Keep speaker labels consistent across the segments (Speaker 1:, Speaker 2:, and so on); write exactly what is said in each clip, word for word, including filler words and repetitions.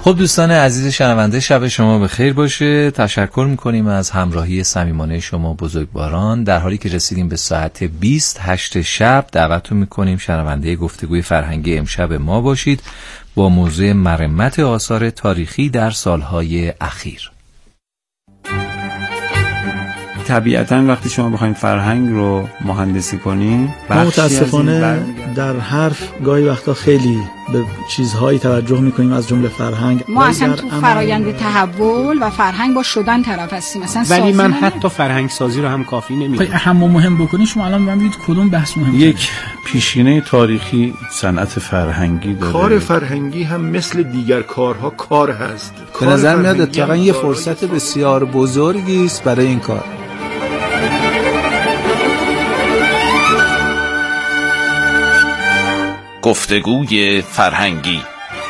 Speaker 1: خب دوستان عزیز شنونده، شب شما بخیر باشه. تشکر میکنیم از همراهی صمیمانه شما بزرگواران. در حالی که رسیدیم به ساعت بیست هشت شب، دعوتتون میکنیم شنونده گفتگوی فرهنگی امشب ما باشید با موضوع مرمت آثار تاریخی در سالهای اخیر.
Speaker 2: طبیعتاً وقتی شما بخواید فرهنگ رو مهندسی کنین،
Speaker 3: متاسفانه در حرف گاهی وقتا خیلی به چیزهایی توجه میکنیم از جمله فرهنگ.
Speaker 4: ما اصلا تو فرایند تحول و فرهنگ با شدن طرف هستیم مثلا،
Speaker 5: ولی من حتی فرهنگ سازی رو هم کافی نمیدونم.
Speaker 6: اهم و مهم بکنی شما الان من ببینید کدوم بحث مهمه.
Speaker 7: یک پیشینه تاریخی صنعت فرهنگی داره.
Speaker 8: کار فرهنگی هم مثل دیگر کارها کار هست.
Speaker 9: به نظر میاد اتفاقا یه فرصت بسیار بزرگی است برای این کار.
Speaker 10: گفتگوی فرهنگی.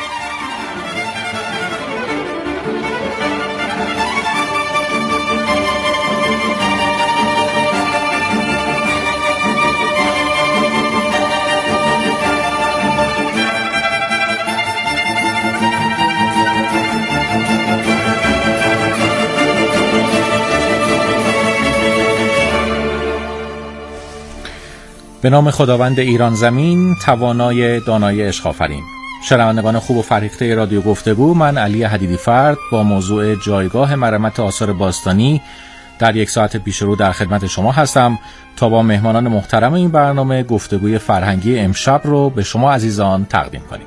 Speaker 11: به نام خداوند ایران زمین، توانای دانای عشق آفرین. شنوندگان خوب و فرهیخته رادیو گفتگو، من علی حدیدی فرد با موضوع جایگاه مرمت آثار باستانی در یک ساعت پیش رو در خدمت شما هستم تا با مهمانان محترم این برنامه گفتگوی فرهنگی امشب رو به شما عزیزان تقدیم کنیم.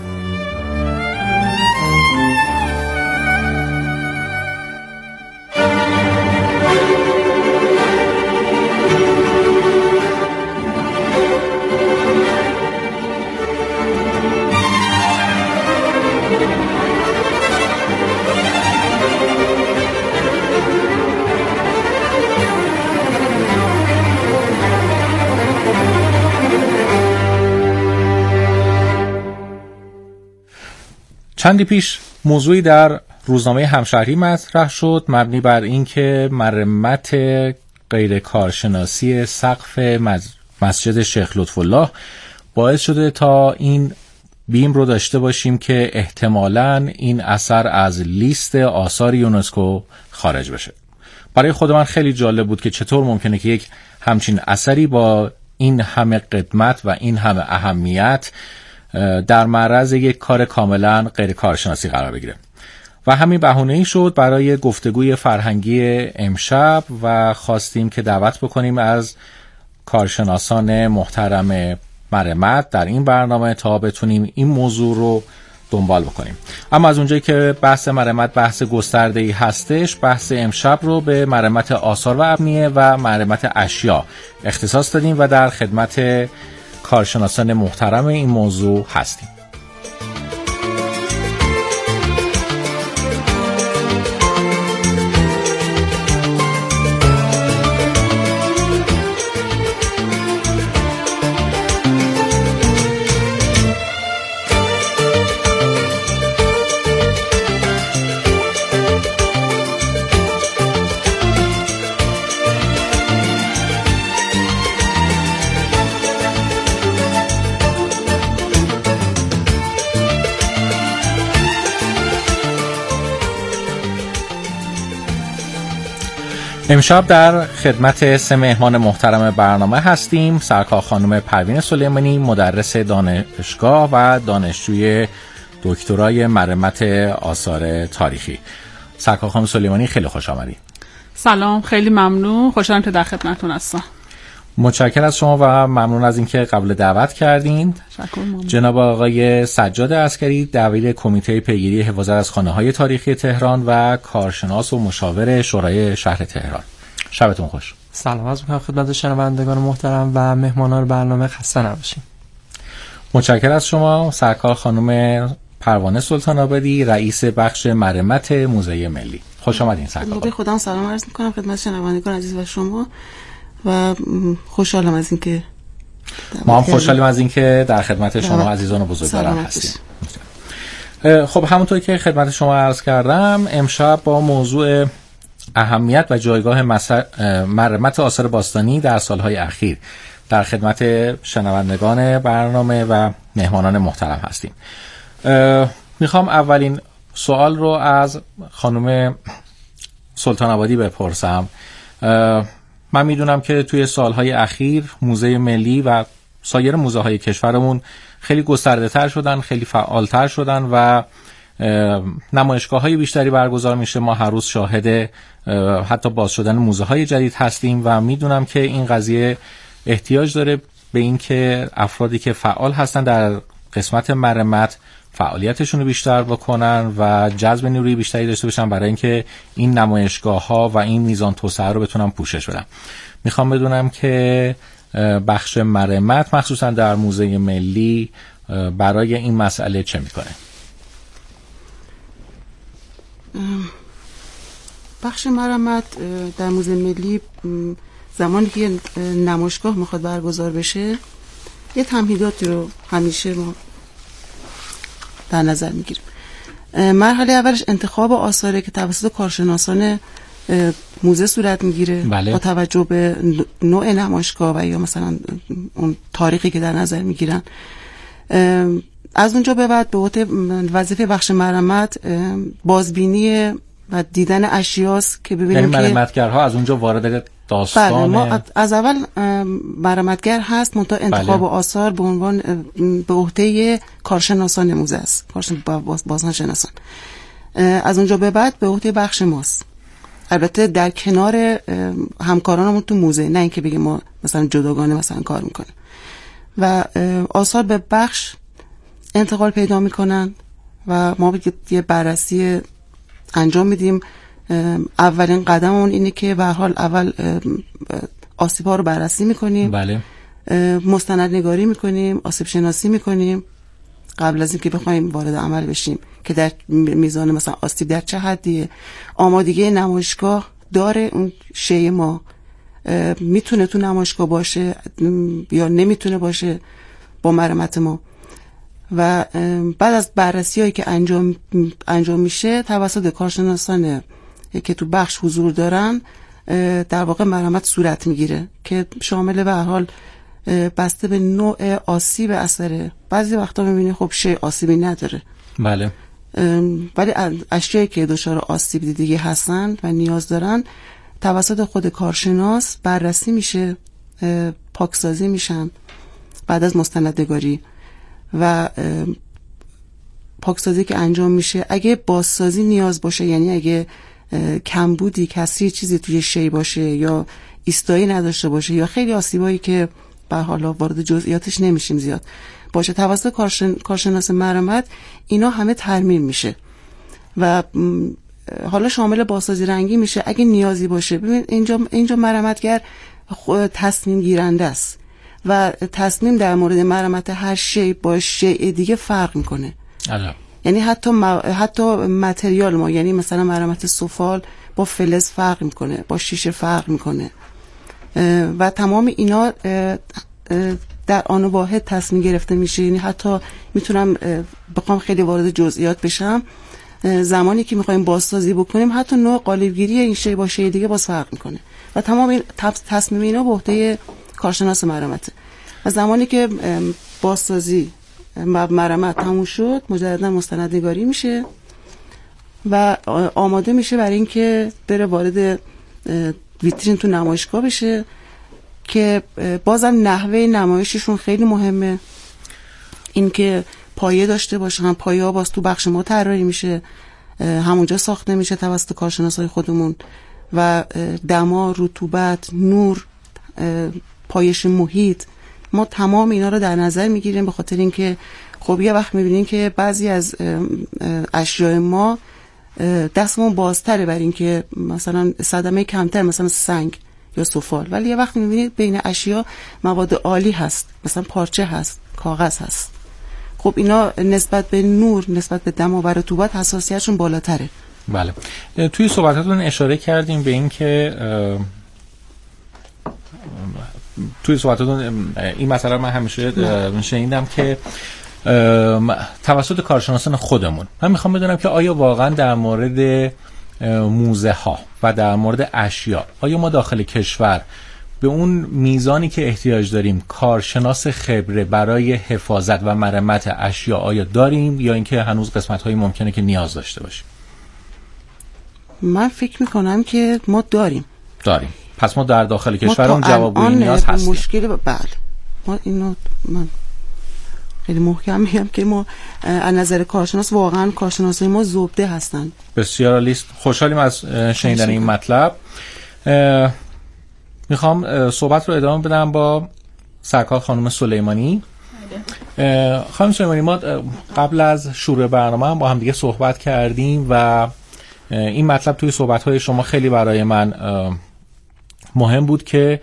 Speaker 11: چندی پیش موضوعی در روزنامه همشهری مطرح شد مبنی بر اینکه مرمت غیر کارشناسی سقف مسجد شیخ لطف‌الله باعث شده تا این بیم رو داشته باشیم که احتمالاً این اثر از لیست آثار یونسکو خارج بشه. برای خود من خیلی جالب بود که چطور ممکنه که یک همچین اثری با این همه قدمت و این همه اهمیت در معرض یک کار کاملا غیر کارشناسی قرار بگیره و همین بهانه‌ای شد برای گفتگوی فرهنگی امشب و خواستیم که دعوت بکنیم از کارشناسان محترم مرمت در این برنامه تا بتونیم این موضوع رو دنبال بکنیم. اما از اونجایی که بحث مرمت بحث گسترده‌ای هستش، بحث امشب رو به مرمت آثار و ابنیه و مرمت اشیا اختصاص دادیم و در خدمت کارشناسان محترم این موضوع هستیم. امشب در خدمت سه مهمان محترم برنامه هستیم. سرکار خانم پروین سلیمانی، مدرس دانشگاه و دانشجوی دکترای مرمت آثار تاریخی. سرکار خانم سلیمانی خیلی خوش آمدید.
Speaker 12: سلام، خیلی ممنون، خوشحالم که در خدمتتون هستم.
Speaker 11: متشکرم از شما و ممنون از اینکه قبول دعوت کردین. جناب آقای سجاد عسکری، دبیر کمیته پیگیری حفاظت از خانه‌های تاریخی تهران و کارشناس و مشاور شورای شهر تهران. شبتون خوش.
Speaker 13: سلام عرض می‌کنم خدمت شنوندگان محترم و مهمانان برنامه، خسته نباشید.
Speaker 11: متشکرم از شما. سرکار خانم پروانه سلطان آبادی، رئیس بخش مرمت موزه ملی. خوش آمدین سرکار.
Speaker 14: به خودم سلام عرض می‌کنم خدمت شنوندگان عزیز و شما و خوشحالم از اینکه
Speaker 11: ما هم خوشحالیم از اینکه در خدمت شما عزیزان و بزرگواران هستیم. خب همونطور که خدمت شما عرض کردم، امشب با موضوع اهمیت و جایگاه مرمت آثار باستانی در سالهای اخیر در خدمت شنوندگان برنامه و مهمانان محترم هستیم. میخوام اولین سوال رو از خانم سلطان آبادی بپرسم. من میدونم که توی سالهای اخیر موزه ملی و سایر موزه های کشورمون خیلی گسترده تر شدن، خیلی فعال تر شدن و نمایشگاه های بیشتری برگزار میشه. ما هر روز شاهد حتی باز شدن موزه های جدید هستیم و میدونم که این قضیه احتیاج داره به این که افرادی که فعال هستن در قسمت مرمت فعالیتشون رو بیشتر بکنن و جذب نیروی بیشتری داشته باشن برای اینکه این نمایشگاه ها و این میزان توسعه رو بتونن پوشش بدن. میخوام بدونم که بخش مرمت مخصوصا در موزه ملی برای این مسئله چه میکنه؟
Speaker 14: بخش مرمت در موزه ملی زمانی که نمایشگاه میخواد برگزار بشه یه تمهیداتی رو همیشه ما در نظر میگیریم. مرحله اولش انتخاب آثاره که توسط کارشناسان موزه صورت میگیره. بله. با توجه به نوع نمایشگاه و یا مثلا اون تاریخی که در نظر میگیرن. از اونجا به بعد به عهده وظیفه بخش مرمت بازبینی و دیدن اشیاست که ببینیم
Speaker 11: یعنی
Speaker 14: که
Speaker 11: مرمتگرها از اونجا وارد داستان.
Speaker 14: بله، ما از اول مرمتگر هست منتها انتخاب بله. آثار به عنوان به عهده کارشناسان موزه است، بازن شناسان. از اونجا به بعد به عهده بخش ماست، البته در کنار همکارانمون تو موزه، نه اینکه بگیم ما مثلا جداگانه مثلا کار میکنیم. و آثار به بخش انتقال پیدا میکنن و ما یه بررسی انجام میدیم. اولین قدممون اینه که به هر حال اول آسیب‌ها رو بررسی میکنیم.
Speaker 11: بله.
Speaker 14: مستند نگاری میکنیم، آسیب شناسی میکنیم قبل از اینکه بخوایم وارد عمل بشیم که در میزان مثلا آسیب در چه حدیه، آمادگی نمایشگاه داره اون شی ما میتونه تو نمایشگاه باشه یا نمیتونه باشه با مرمت ما. و بعد از بررسی هایی که انجام انجام میشه توسط کارشناسان که تو بخش حضور دارن در واقع مرمت صورت میگیره که شامل به هر حال بسته به نوع آسیب اثره. بعضی وقتا میبینی خب شی آسیبی نداره.
Speaker 11: بله.
Speaker 14: ولی اشیایی که دچار آسیب دیگه هستن و نیاز دارن توسط خود کارشناس بررسی میشه، پاکسازی میشن بعد از مستندنگاری. و پاکسازی که انجام میشه اگه بازسازی نیاز باشه، یعنی اگه کمبودی کسری چیزی توی شی باشه یا ایستایی نداشته باشه یا خیلی آسیبایی که به حالا وارد جزئیاتش نمیشیم زیاد باشه، توسط کارشن... کارشناس مرمت اینا همه ترمیم میشه و حالا شامل بازسازی رنگی میشه اگه نیازی باشه. ببین اینجا اینجا مرمتگر تصمیم گیرنده است و تصمیم در مورد مرمت هر شی با شی دیگه فرق میکنه.
Speaker 11: الان.
Speaker 14: یعنی حتی م... حتی متریال ما، یعنی مثلا مرمت سفال با فلز فرق میکنه، با شیشه فرق میکنه و تمام اینا در آن واحد تصمیم گرفته میشه. یعنی حتی میتونم بخوام خیلی وارد جزئیات بشم، زمانی که میخوایم بازسازی بکنیم حتی نوع قالبگیری این شی با شی دیگه باز فرق میکنه و تمام این تصمیم اینا به عهده کارشناس مرمته. و زمانی که بازسازی مرمت تموم شد مجددا مستندنگاری میشه و آماده میشه برای اینکه بره وارد ویترین تو نمایشگاه بشه که بازم نحوه نمایششون خیلی مهمه. اینکه پایه داشته باشه، هم پایه ها باز تو بخش ما طراحی میشه، همونجا ساخته میشه توسط کارشناسای خودمون و دما، رطوبت، نور، پایش محیط، ما تمام اینا رو در نظر میگیریم به خاطر اینکه خب یه وقت میبینیم که بعضی از اشیاء ما دستمون بازتره برای اینکه مثلا صدمه کمتر، مثلا سنگ یا سفال، ولی یه وقت میبینید بین اشیا مواد عالی هست، مثلا پارچه هست، کاغذ هست. خب اینا نسبت به نور، نسبت به دم و رطوبت حساسیتشون بالاتره.
Speaker 11: بله. توی صحبتاتون اشاره کردیم به این که توی صحبتاتون این مسئله من همیشه شنیدم که توسط کارشناسان خودمون. من میخوام بدونم که آیا واقعا در مورد موزه ها و در مورد اشیا آیا ما داخل کشور به اون میزانی که احتیاج داریم کارشناس خبره برای حفاظت و مرمت اشیا آیا داریم یا اینکه هنوز قسمت‌هایی ممکنه که نیاز داشته باشیم؟
Speaker 14: من فکر میکنم که ما داریم
Speaker 11: داریم پس ما در داخل کشورمون جوابگوی نیاز هستیم.
Speaker 14: مشکل ب... بله ما اینو من خیلی محکم میگم که ما از نظر کارشناس واقعا کارشناسای ما زبده هستن.
Speaker 11: بسیار عالی، خوشحالیم از شنیدن این مطلب. میخوام صحبت رو ادامه بدم با سرکار خانم سلیمانی. خانم سلیمانی، ما قبل از شروع برنامه هم با هم دیگه صحبت کردیم و این مطلب توی صحبت‌های شما خیلی برای من مهم بود که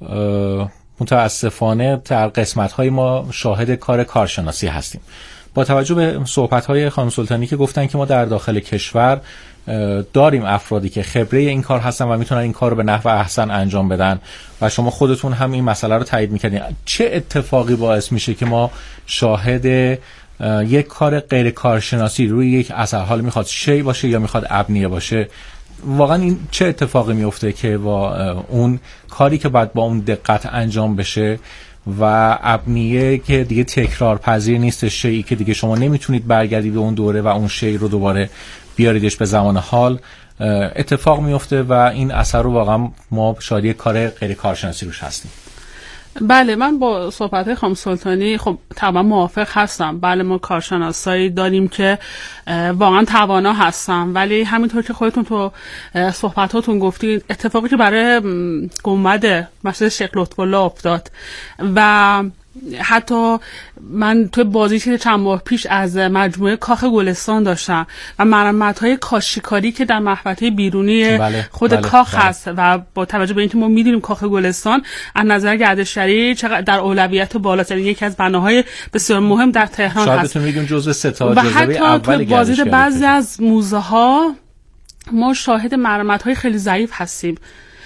Speaker 11: متاسفانه در قسمت‌های ما شاهد کار کارشناسی هستیم. با توجه به صحبت‌های خانم سلطانی که گفتن که ما در داخل کشور داریم افرادی که خبره این کار هستن و میتونن این کار رو به نحو احسن انجام بدن و شما خودتون هم این مسئله رو تایید می‌کردین، چه اتفاقی باعث میشه که ما شاهد یک کار غیر کارشناسی روی یک اثر، حال میخواد شی باشه یا میخواد ابنیه باشه، واقعا این چه اتفاقی میفته که با اون کاری که باید با اون دقت انجام بشه و ابنیه که دیگه تکرار پذیر نیست، شیئی که دیگه شما نمیتونید برگردید به اون دوره و اون شی رو دوباره بیاریدش به زمان حال، اتفاق میفته و این اثر رو واقعا ما شاهد کار غیر کارشناسی روش هستیم؟
Speaker 12: بله، من با صحبت خانم سلطانی خب طبعا موافق هستم. بله، ما کارشناسایی داریم که واقعا توانا هستن، ولی همینطور که خودتون تو صحبتاتون گفتید اتفاقی که برای گنبد مسجد شیخ لطف‌الله افتاد و حتی من توی بازی که چند ماه پیش از مجموعه کاخ گلستان داشتم و مرمت‌های کاشیکاری که در محوطه بیرونی
Speaker 11: بله،
Speaker 12: خود
Speaker 11: بله،
Speaker 12: کاخ
Speaker 11: بله.
Speaker 12: هست و با توجه به اینکه ما می‌دونیم کاخ گلستان از نظر گردشگری چقدر در اولویت بالاست، یعنی یکی از بناهای بسیار مهم در تهران
Speaker 11: شاید
Speaker 12: هست.
Speaker 11: شاید بتون میگیم جزو سه تا
Speaker 12: و
Speaker 11: جزوه
Speaker 12: حتی
Speaker 11: اول
Speaker 12: توی بازدید
Speaker 11: گردشگری
Speaker 12: بعضی از موزه ها ما شاهد مرمت‌های خیلی ضعیف هستیم.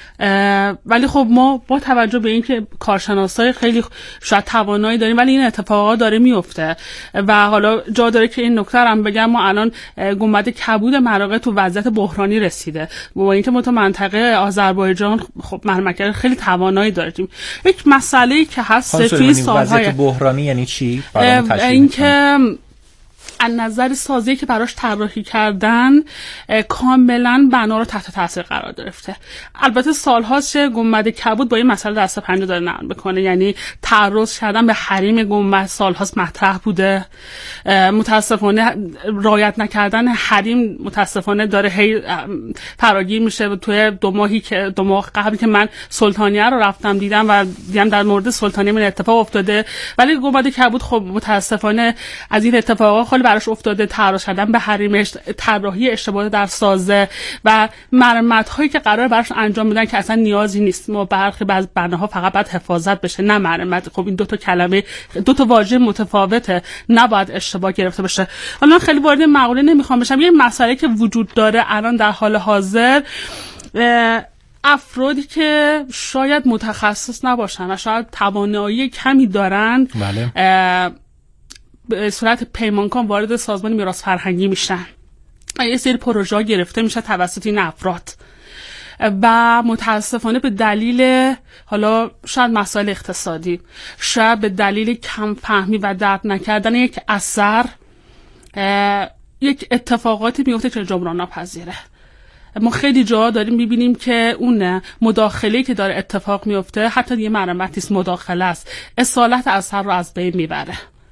Speaker 12: ولی خب ما با توجه به اینکه کارشناسای خیلی شاید توانایی داریم ولی این اتفاقا داره میفته و حالا جا داره که این نکته رو هم بگم، ما الان گنبد کبود مراغه تو وضعیت بحرانی رسیده با اینکه ما تو منطقه آذربایجان خب مرمتگر خیلی توانایی داریم. یک مسئله‌ای که هست توی سال‌های
Speaker 11: وضعیت بحرانی یعنی چی؟
Speaker 12: اینکه از نظر سازی که براش طراحی کردن کاملا بنا رو تحت تاثیر قرار گرفته. البته سال‌هاست که گنبد کبود با این مسئله دست پنجه داره نرم بکنه، یعنی تعرض کردن به حریم گنبد سال‌هاست مطرح بوده. متاسفانه رعایت نکردن حریم متاسفانه داره هی فراگیر میشه. توی دو ماهی که دو ماه قبل که من سلطانیه رو رفتم دیدم و دیدم در مورد سلطانیه من اتفاق افتاده، ولی گنبد کبود خب متاسفانه از این اتفاقا خیلی براش افتاده، تعرض کردن به حریمش، طراحی اشتباه در سازه و مرمت هایی که قرار براش انجام بدن که اصلا نیازی نیست. ما برخی بعض بناها فقط باید حفاظت بشه نه مرمت. خب این دو تا کلمه دو تا واژه متفاوته، نباید اشتباه گرفته بشه. حالا خیلی وارد مقوله نمیخوام بشم. یه مسئله که وجود داره الان در حال حاضر، افرادی که شاید متخصص نباشن و شاید توانایی کمی دارن
Speaker 11: بله.
Speaker 12: به صورت پیمانکار وارد سازمان میراث فرهنگی میشن و یه سری پروژه گرفته میشه توسط این افراد و متاسفانه به دلیل حالا شاید مسائل اقتصادی، شاید به دلیل کم فهمی و درک نکردن یک اثر یک اتفاقاتی میفته که جبران ناپذیره. ما خیلی جا داریم میبینیم که اون مداخله که داره اتفاق میفته حتی یه مرمت نیست، مداخله است، اصالت اثر رو از بین میبره.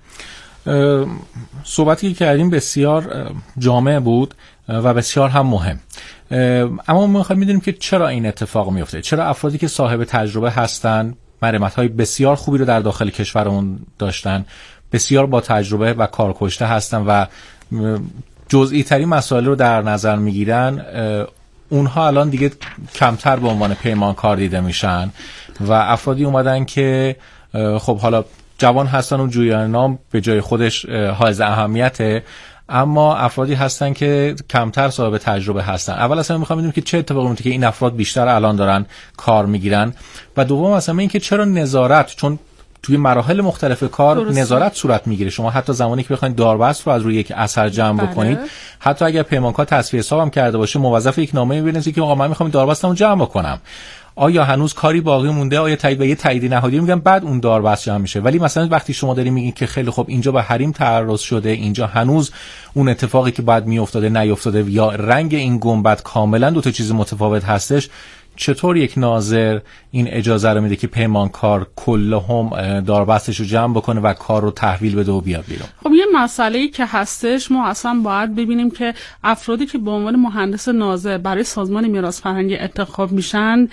Speaker 11: صحبتی که کردیم بسیار جامع بود و بسیار هم مهم، اما ما میخوایم میدونیم که چرا این اتفاق میفته، چرا افرادی که صاحب تجربه هستن، مرمت‌های بسیار خوبی رو در داخل کشورمون داشتن، بسیار با تجربه و کارکشته هستن و جزئی ترین مسائل رو در نظر میگیرن، اونها الان دیگه کمتر به عنوان پیمانکار دیده میشن و افرادی اومدن که خب حالا جوان هستن و جویان نام به جای خودش حائز اهمیته، اما افرادی هستن که کمتر صاحب تجربه هستن. اول اصلا میخوام بدونم که چه اتفاقی میفته که این افراد بیشتر الان دارن کار میگیرن و دوم اصلا این که چرا نظارت، چون توی مراحل مختلف کار درسته. نظارت صورت میگیره. شما حتی زمانی که بخواید داربست رو از روی یک اثر جمع بله. بکنید، حتی اگر پیمانکار تصفیه حساب هم کرده باشه، موظف یک نامه بنویسه که آقا من میخوام داربستمو جمع بکنم. آیا هنوز کاری باقی مونده، آیا تایید و یه تایید نهادی میگن بعد اون داربست جمع میشه. ولی مثلا وقتی شما دارین میگین که خیلی خب اینجا به حریم تعرض شده، اینجا هنوز اون اتفاقی که بعد میافتاده نیافتاده، یا رنگ این گنبد کاملا دو تا چیز متفاوت هستش، چطور یک ناظر این اجازه رو میده که پیمانکار کلهم داربستش رو جمع بکنه و کار رو تحویل بده و بیاد بیرون؟
Speaker 12: خب یه مسئله‌ای که هستش، ما اصلا باید ببینیم که افرادی که به عنوان مهندس ناظر برای سازمان میراث فرهنگی انتخاب میشن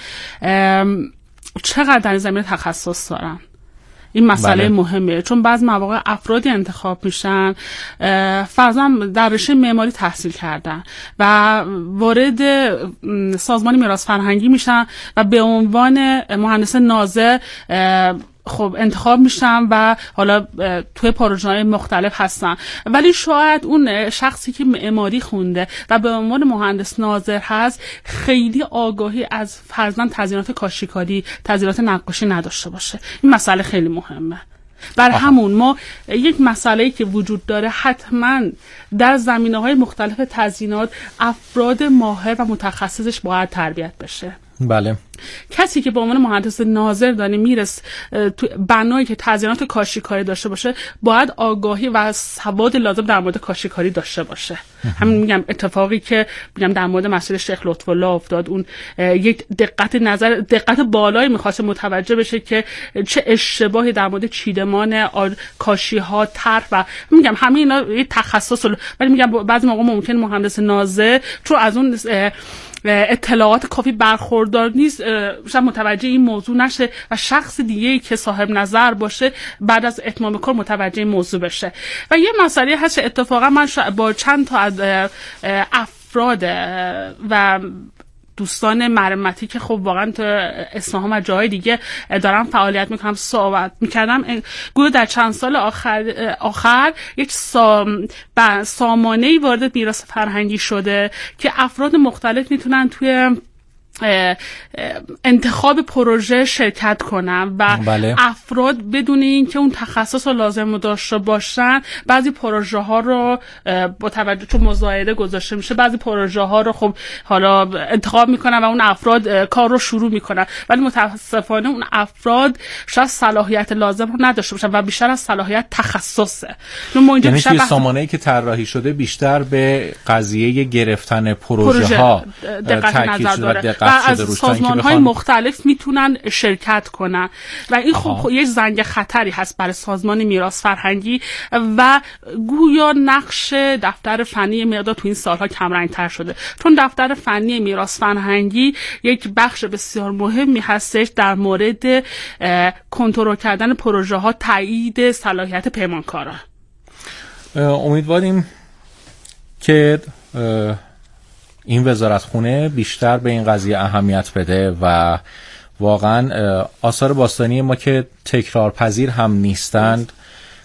Speaker 12: چقدر در زمینه تخصص دارن. این مسئله بله. مهمه، چون بعض مواقع افرادی انتخاب میشن فرضاً در رشته معماری تحصیل کردن و وارد سازمان میراث فرهنگی میشن و به عنوان مهندس ناظر خب انتخاب میشن و حالا توی پروژه‌های مختلف هستن، ولی شاید اون شخصی که معماری خونده و به عنوان مهندس ناظر هست خیلی آگاهی از فرضاً تزیینات کاشیکاری، تزیینات نقاشی نداشته باشه. این مسئله خیلی مهمه. بر همون ما یک مسئله‌ای که وجود داره، حتما در زمینه‌های مختلف تزیینات افراد ماهر و متخصصش باید تربیت بشه.
Speaker 11: بله.
Speaker 12: کسی که به عنوان مهندس ناظر داره میرس تو بنایی که تزیینات کاشیکاری داشته باشه باید آگاهی و سواد لازم در مورد کاشیکاری داشته باشه. همین میگم اتفاقی که میگم در مورد مسجد شیخ لطف الله افتاد، اون یک دقت نظر دقت بالایی میخواست متوجه بشه که چه اشتباهی در مورد چیدمان کاشی ها، طرح و میگم همین اینا یه تخصص، ولی میگم بعضی موقع ممکن مهندس ناظر چون از اون اطلاعات کافی برخوردار نیست شاید متوجه این موضوع نشه و شخص دیگه‌ای که صاحب نظر باشه بعد از اتمام کار متوجه این موضوع بشه. و یه مسئله هست اتفاقا من با چند تا از افراد و دوستان مرمتی که خب واقعا تو اصفهان و جای دیگه دارم فعالیت میکنم صحبت میکردم، گویا در چند سال آخر آخر یک سام سامانه‌ای وارد میراث فرهنگی شده که افراد مختلف میتونن توی انتخاب پروژه شرکت کنن و
Speaker 11: بله.
Speaker 12: افراد بدون این که اون تخصص رو لازم داشته باشن بعضی پروژه ها رو با توجه چون مزایده گذاشته میشه بعضی پروژه ها رو خب حالا انتخاب میکنن و اون افراد کار رو شروع میکنن، ولی متاسفانه اون افراد شاید صلاحیت لازم رو نداشته باشن و بیشتر از صلاحیت تخصصه.
Speaker 11: یعنی توی بحث... سامانه‌ای که طراحی شده بیشتر به قضیه گرفتن پروژه ها تاکید شده
Speaker 12: و از سازمان‌های مختلف میتونن شرکت کنن و این خب یک زنگ خطری هست برای سازمان میراث فرهنگی و گویا نقش دفتر فنی مقدار تو این سالها کمرنگ‌تر شده، چون دفتر فنی میراث فرهنگی یک بخش بسیار مهمی هستش در مورد کنترل کردن پروژه ها، تایید صلاحیت پیمانکارا.
Speaker 11: امیدواریم که این وزارتخونه بیشتر به این قضیه اهمیت بده و واقعا آثار باستانی ما که تکرار پذیر هم نیستند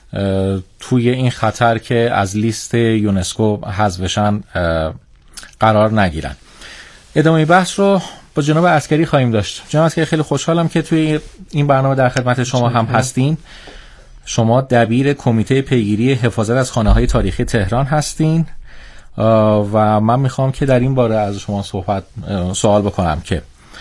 Speaker 11: توی این خطر که از لیست یونسکو حذف بشن قرار نگیرن. ادامه بحث رو با جناب عسکری خواهیم داشت. جناب عسکری خیلی خوشحالم که توی این برنامه در خدمت شما هم هستین. شما دبیر کمیته پیگیری حفاظت از خانه‌های تاریخی تهران هستین و من میخوام که در این باره از شما صحبت سوال بکنم که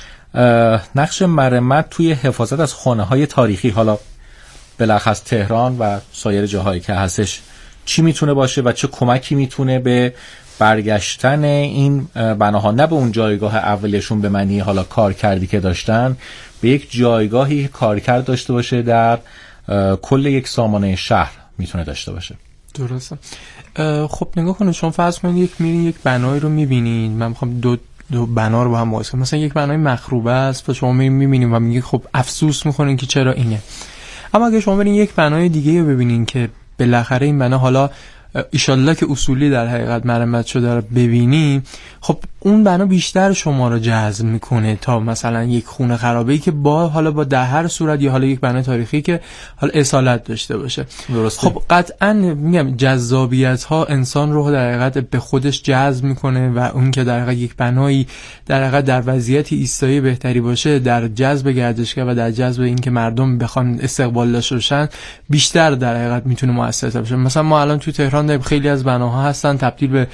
Speaker 11: نقش مرمت توی حفاظت از خانه‌های تاریخی حالا بلخص تهران و سایر جاهایی که هستش چی میتونه باشه و چه کمکی میتونه به برگشتن این بناها، نه به اون جایگاه اولیشون به معنی حالا کارکردی که داشتن، به یک جایگاهی کارکرد داشته باشه در کل یک سامانه شهر میتونه داشته باشه.
Speaker 13: درسته. خب نگاه کنید، شما فرض کنید یک میرین یک بنایی رو میبینین، من میخوام دو دو بنا رو با هم مقایسه کنم، مثلا یک بنای مخروبه است و شما میبینین و میگید خب افسوس میکنین که چرا اینه. اما اگه شما برین یک بنای دیگه رو ببینین که بالاخره این بنا حالا ایشالله که اصولی در حقیقت مرمت شده رو ببینی، خب اون بنا بیشتر شما رو جذب میکنه تا مثلا یک خونه خرابه‌ای که با حالا با در هر صورت یا حالا یک بنای تاریخی که حالا اصالت داشته باشه.
Speaker 11: درسته.
Speaker 13: خب قطعا میگم جذابیت ها انسان رو در حقیقت به خودش جذب میکنه و اون که در حقیقت یک بنایی در حقیقت در وضعیتی ایستایی بهتری باشه در جذب گردشگر و در جذب این که مردم بخوان استقبال داشته باشن بیشتر در حقیقت میتونه موثر باشه. مثلا ما الان توی تهران خیلی از بناها هستن تبدیل به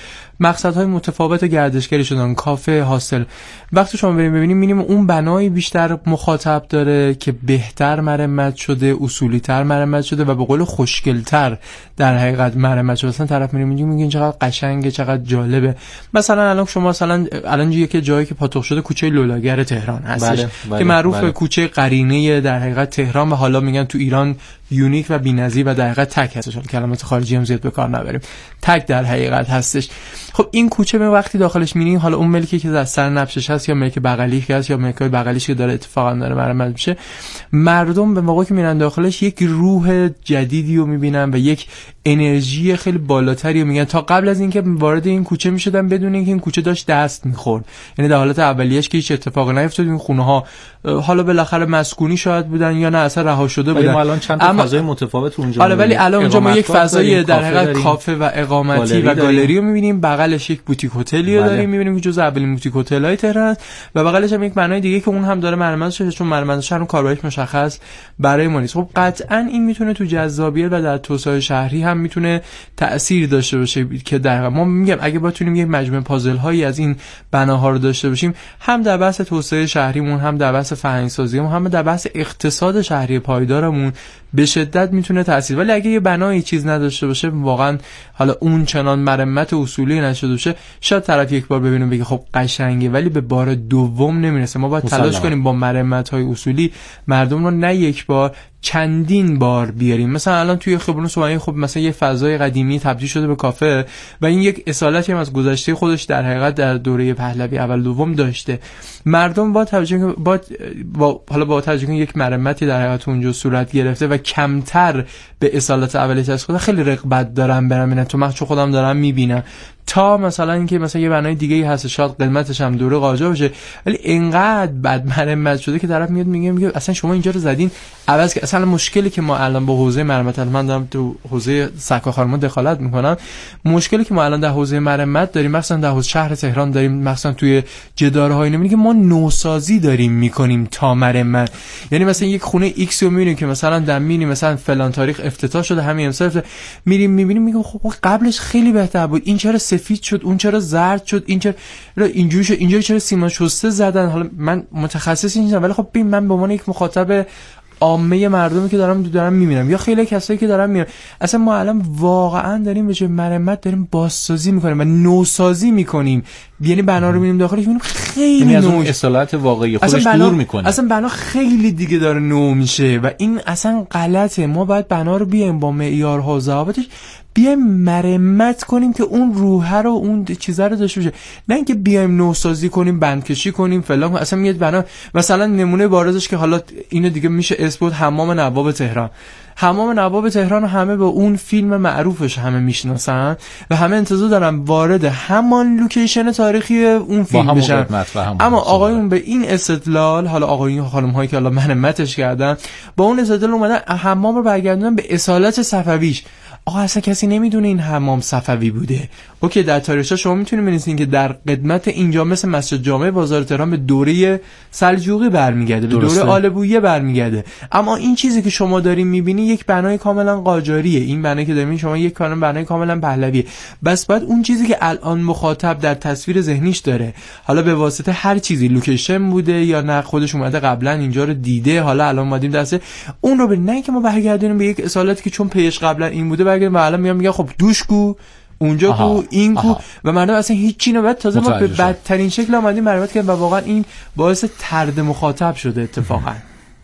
Speaker 13: مقصدهای متفاوت گردشگری شدن، کافه، هاستل. وقتی شما بریم ببینیم می‌بینیم اون بنایی بیشتر مخاطب داره که بهتر مرمت شده، اصولی‌تر مرمت شده و به قول خوشگل‌تر در حقیقت مرمت شده. مثلا طرف میره میگه میگه چقدر قشنگه، چقدر جالبه. مثلا الان شما مثلا الان یکی جایی که پاتوق شده کوچه لولاگر تهران هستش، بله، بله، که معروف بله. کوچه قرینه در حقیقت تهران و حالا میگن تو ایران یونیک و بی‌نظیر و در حقیقت تک هستش. کلمات خارجی هم زیاد به کار نبریم، تک در حقیقت هستش. خب این کوچه به وقتی داخلش میرین، حالا اون ملکی که از سر نبشش هست یا ملک بغلیش هست یا ملکای بغلیش که داره اتفاقا داره مرمت میشه، مردم به موقعی که میرن داخلش یک روح جدیدی رو میبینن و یک انرژی خیلی بالاتری رو میگن تا قبل از اینکه وارد این کوچه میشدن بدون اینکه این کوچه داشت دست میخورد. یعنی در حالت اولیه‌اش که هیچ اتفاقی نیفتاد، این خونه ها حالا بالاخره مسکونی شاید بودن یا نه اصلا رها شده بودن.
Speaker 11: ما الان چند تا فضای متفاوت اونجا
Speaker 13: حالا ولی الان اونجا ما یک فضای در حقیقت کافه و اقامتی و گالری رو می‌بینیم، بغلش یک بوتیک هتلی رو داریم می‌بینیم که جزء اولین بوتیک هتل‌های تهران است و بغلش هم یک بنای دیگه که اون هم داره مرمت شده، چون مرمتش هم کاربردش مشخص برای ما نیست. خب قطعاً این میتونه تو جذابیت و در توسعه شهری هم میتونه تأثیر داشته باشه که در ما میگم اگه بتونیم یک مجموعه پازل هایی از این بناها رو داشته باشیم، هم در بحث توسعه شهریمون، هم در بحث فرهنگ سازیمون، هم در بحث اقتصاد شهری پایدارمون به شدت میتونه تاثیر. ولی اگه یه بنای چیز نداشته باشه، واقعا حالا اون چنان مرمت اصولی نشده باشه، شاید طرف یک بار ببینه بگه خب قشنگه، ولی به بار دوم نمیرسه. ما باید تلاش کنیم با مرمت‌های اصولی مردم رو نه یک بار چندین بار بیاریم. مثلا الان توی خیابون سوهانی خب مثلا یه فضای قدیمی تبدیل شده به کافه و این یک اصالتی هم از گذشته خودش در حقیقت در دوره پهلوی اول دوم داشته. مردم با توجه با, با حالا با توجه یک مرمتی در حقیقت اونجا صورت گرفته و کمتر به اصالت اولیه از خود خیلی رغبت دارم برم ببینم، تو من چون خودم دارم میبینم، تا مثلا اینکه مثلا یه بنای دیگه ای هست شاید قیمتش هم دوره قاجار بشه ولی اینقدر بد مرمت شده که طرف میاد میگه میگه اصلا شما اینجا رو زدین عوض که اصلا مشکلی که ما الان با حوزه مرمت، من دارم تو حوزه سکا خانمان دخالت میکنم، مشکلی که ما الان در حوزه مرمت داریم مثلا در حوزه شهر تهران داریم، مثلا توی جدارهای نمیدونی که ما نوسازی داریم میکنیم تا مرمت. یعنی مثلا یک خونه ایکس رو میبینیم که مثلا در مینی مثلا فلان تاریخ افتتاح شده، همین امسال میریم میبینیم میگم خب قبلش خیلی بهتر بود، این چرا سفید شد، اون چرا زرد شد، این چرا اینجوری شد، اینجا چرا سیمان شسته زدن. حالا من متخصص نیستم ولی خب ببین من به عنوان یک مخاطب عامه مردمی که دارم دارم میبینم یا خیلی کسایی که دارم میبینم، اصلا ما الان واقعا داریم به جای مرمت داریم بازسازی میکنیم و نوسازی میکنیم. یعنی بنا رو میبینیم داخلش میبینیم خیلی
Speaker 11: یعنی از اون اصالت واقعی خودش
Speaker 13: بنا...
Speaker 11: دور میکنه،
Speaker 13: اصلا بنا خیلی دیگه داره نو میشه و این اصلا غلطه. ما باید بنا رو بیایم با معیارها و ضوابطش بیایم مرمت کنیم که اون روحه رو اون چیزا رو داشته باشه، نه اینکه بیایم نوسازی کنیم، بندکشی کنیم فلان. اصلا میاد بنا مثلا نمونه بارزش که حالا اینو دیگه میشه اسپورت حمام نواب تهران. حمام نواب تهران همه با اون فیلم معروفش همه میشناسن و همه انتظار دارن وارد همان لوکیشن تاریخی اون فیلم بشن، اما آقایون به این استدلال، حالا آقایون خانم هایی که حالا مرمتش کردن با اون استدلال اومدن حمام رو برگردوندن به اصالت صفویش. آقا اصلا کسی نمیدونه این حمام صفوی بوده. اوکی در تاریخ شما میتونید بنویسین که در قدمت اینجا مثل مسجد جامع بازار تهران به دوره سلجوقی برمیگرده، به دوره آل بویه برمیگرده، اما این چیزی که شما دارین میبینی یک بنای کاملا قاجاریه. این بنایی که دارین شما یک کانون بنای کاملا پهلویه. بس بعد اون چیزی که الان مخاطب در تصویر ذهنیش داره، حالا به واسطه هر چیزی لوکیشن بوده یا نه خودش اومده قبلا اینجا رو دیده، حالا الان اومدیم دسته اون رو، به نه که ما برگردونیم به یک اصالتی که چون پیش قبلا این بوده برگردیم و الان میام میگه خب دوش کو اونجا کو این کو و مردم اصلا هیچی نبود. تازه ما به بدترین شکل اومدیم مرمت کردیم و واقعا این باعث طرد مخاطب شده اتفاقا.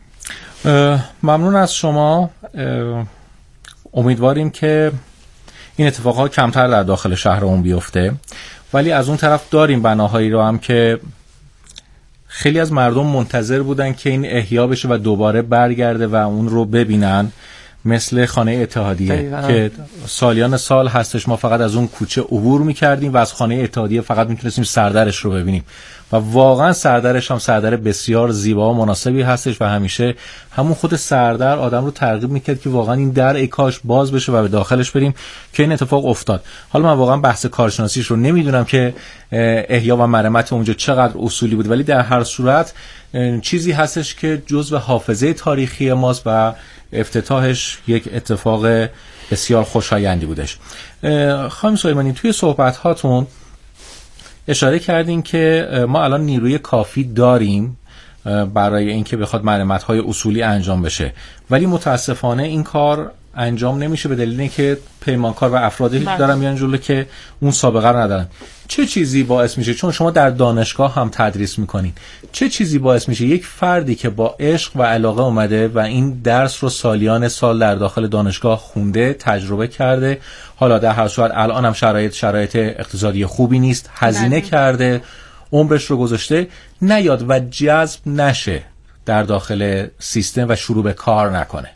Speaker 11: ممنون از شما. امیدواریم که این اتفاقها کمتر در داخل شهرمون بیفته، ولی از اون طرف داریم بناهایی رو هم که خیلی از مردم منتظر بودن که این احیا بشه و دوباره برگرده و اون رو ببینن، مثل خانه اتحادیه دقیقا. که سالیان سال هستش ما فقط از اون کوچه عبور میکردیم و از خانه اتحادیه فقط میتونستیم سردرش رو ببینیم و واقعا سردرش هم سردر بسیار زیبا و مناسبی هستش و همیشه همون خود سردر آدم رو ترغیب میکرد که واقعا این در ای کاش باز بشه و به داخلش بریم، که این اتفاق افتاد. حالا من واقعا بحث کارشناسیش رو نمیدونم که احیا و مرمت اونجا چقدر اصولی بود، ولی در هر صورت چیزی هستش که جزو حافظه تاریخی ماست و افتتاحش یک اتفاق بسیار خوشایندی بودش. خانم سلیمانی توی صحبت هاتون اشاره کردین که ما الان نیروی کافی داریم برای اینکه بخواد مرمت‌های اصولی انجام بشه، ولی متاسفانه این کار انجام نمیشه به دلیل اینکه پیمانکار و افرادی دارن میان جلو که اون سابقه رو ندارن. چه چیزی باعث میشه، چون شما در دانشگاه هم تدریس میکنین، چه چیزی باعث میشه یک فردی که با عشق و علاقه اومده و این درس رو سالیان سال در داخل دانشگاه خونده، تجربه کرده، حالا در هر صورت الان هم شرایط شرایط اقتصادی خوبی نیست، هزینه کرده، عمرش رو گذاشته، نیاد و جذب نشه در داخل سیستم و شروع به کار نکنه؟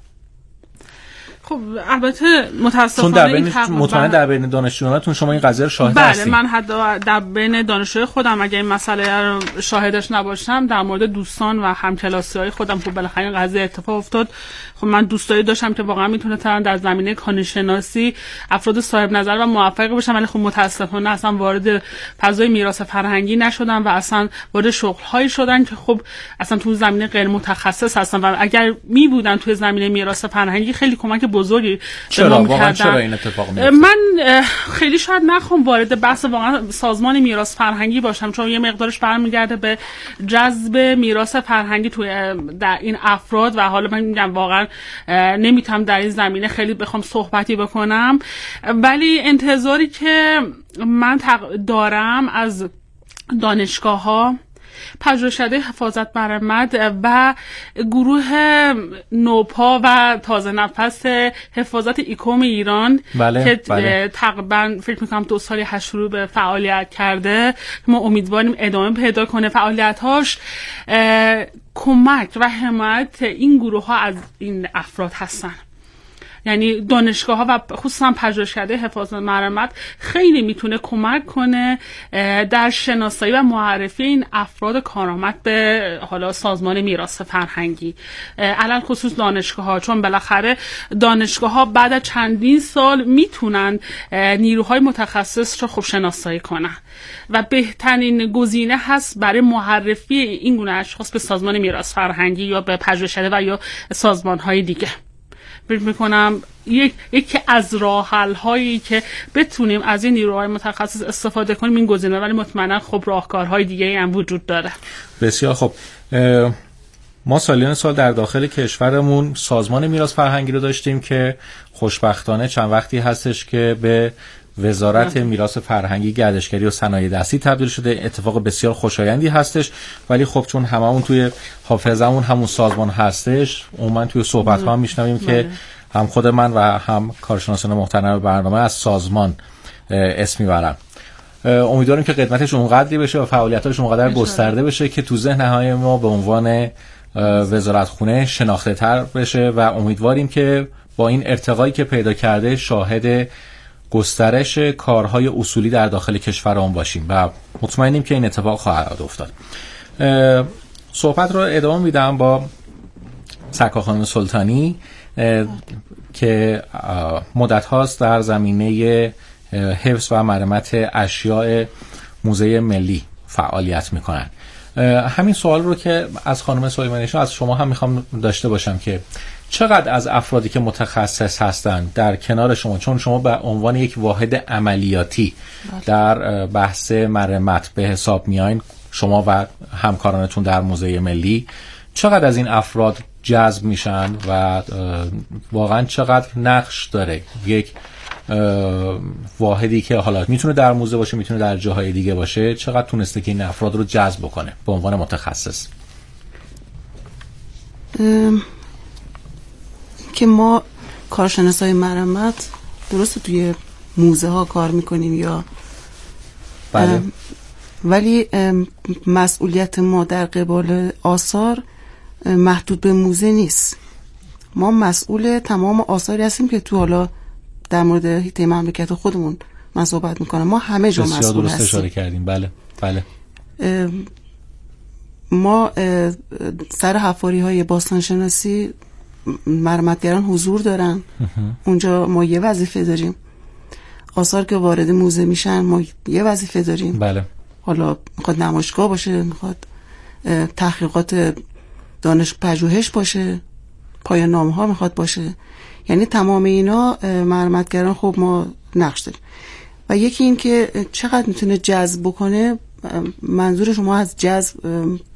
Speaker 12: خب البته متاسفانه
Speaker 11: چون در بین مطمئن در بین دانشجویانتون شما این قضیه رو شاهد
Speaker 12: بله
Speaker 11: هستید.
Speaker 12: من حتی در بین دانشجوی خودم اگه این مسئله رو شاهدش نباشم، در مورد دوستان و همکلاسی‌های خودم که بالاخره این قضیه اتفاق افتاد، خب من دوستایی داشتم که واقعا میتونن در زمینه کانشناسی افراد صاحب نظر و موفق باشن، ولی خب متاسفانه اصلا وارد فضای میراث فرهنگی نشدن و اصلا وارد شغل‌هایی شدن که خب اصلا تو زمینه غیر متخصص هستن و اگر می بودن توی زمینه میراث فرهنگی خیلی کمک بزرگی به ما می‌کردن.
Speaker 11: چرا این اتفاق میفته؟
Speaker 12: من خیلی شاید نخوام وارد بحث واقعا سازمان میراث فرهنگی باشم، چون یه مقدارش برمیگرده به جذب میراث فرهنگی توی در این افراد و حالا من میگم واقعا نمیتونم در این زمینه خیلی بخوام صحبتی بکنم، ولی انتظاری که من دارم از دانشگاه‌ها، پژوهشکده حفاظت مرمت و گروه نوپا و تازه نفس حفاظت ایکوم ایران
Speaker 11: بله،
Speaker 12: که
Speaker 11: بله.
Speaker 12: تقریبا فکر میکنم دو سالی هست شروع به فعالیت کرده، ما امیدواریم ادامه پیدا کنه فعالیت‌هاش. کمک و حمایت این گروه ها از این افراد هستن، یعنی دانشگاه ها و خصوصا پژوهشکده حفاظت مرمت خیلی میتونه کمک کنه در شناسایی و معرفی این افراد کارآمد به حالا سازمان میراث فرهنگی، علل خصوص دانشگاه ها، چون بالاخره دانشگاه ها بعد از چندین سال میتونن نیروهای متخصص رو خوب شناسایی کنن و بهترین گزینه هست برای معرفی این گونه اشخاص به سازمان میراث فرهنگی یا به پژوهشکده و یا سازمان های دیگه. فکر میکنم یک یکی از راه حل هایی که بتونیم از این نیروهای متخصص استفاده کنیم این گزینه، ولی مطمئنا خب راهکارهای دیگه هم وجود داره.
Speaker 11: بسیار خب. ما سالیان سال در داخل کشورمون سازمان میراث فرهنگی رو داشتیم که خوشبختانه چند وقتی هستش که به وزارت میراث فرهنگی، گردشگری و صنایع دستی تبدیل شده. اتفاق بسیار خوشایندی هستش، ولی خب چون هممون توی حافظمون همون سازمان هستش، عموما توی صحبت ها هم میشنویم که هم خود من و هم کارشناسان محترم برنامه از سازمان اسم میبرن. امیدواریم که خدمتش اونقدری بشه و فعالیتاش اونقدر گسترده بشه که تو ذهن‌های ما به عنوان وزارتخونه شناخته تر بشه و امیدواریم که با این ارتقایی که پیدا کرده شاهد گسترش کارهای اصولی در داخل کشورمون باشیم و مطمئنیم که این اتفاق خواهد افتاد. صحبت رو ادامه میدم با سرکار خانم سلطانی که مدت هاست در زمینه حفظ و مرمت اشیاء موزه ملی فعالیت میکنن. همین سوال رو که از خانم سلیمانی از شما هم میخوام داشته باشم که چقدر از افرادی که متخصص هستن در کنار شما، چون شما به عنوان یک واحد عملیاتی در بحث مرمت به حساب میاین، شما و همکارانتون در موزه ملی، چقدر از این افراد جذب میشن و واقعا چقدر نقش داره یک واحدی که حالا میتونه در موزه باشه، میتونه در جاهای دیگه باشه، چقدر تونسته که این افراد رو جذب بکنه به عنوان متخصص؟
Speaker 14: که ما کارشناسای مرمت درسته توی موزه ها کار میکنیم یا
Speaker 11: بله.
Speaker 14: ولی مسئولیت ما در قبال آثار محدود به موزه نیست. ما مسئول تمام آثاری هستیم که تو حالا در مورد هیته مملکت خودمون من صحبت میکنم، ما همه جا مسئول هستیم.
Speaker 11: اشاره کردیم. بله بله.
Speaker 14: ما سر حفاری های باستانشناسی مرمتگران حضور دارن اونجا، ما یه وظیفه داریم. آثار که وارد موزه میشن ما یه وظیفه داریم.
Speaker 11: بله.
Speaker 14: حالا میخواد نمایشگاه باشه، میخواد تحقیقات دانش پژوهش باشه، پایان نامه ها میخواد باشه، یعنی تمام اینا مرمتگران خب ما نقش داریم. و یکی این که چقدر میتونه جذب بکنه. منظور شما از جذب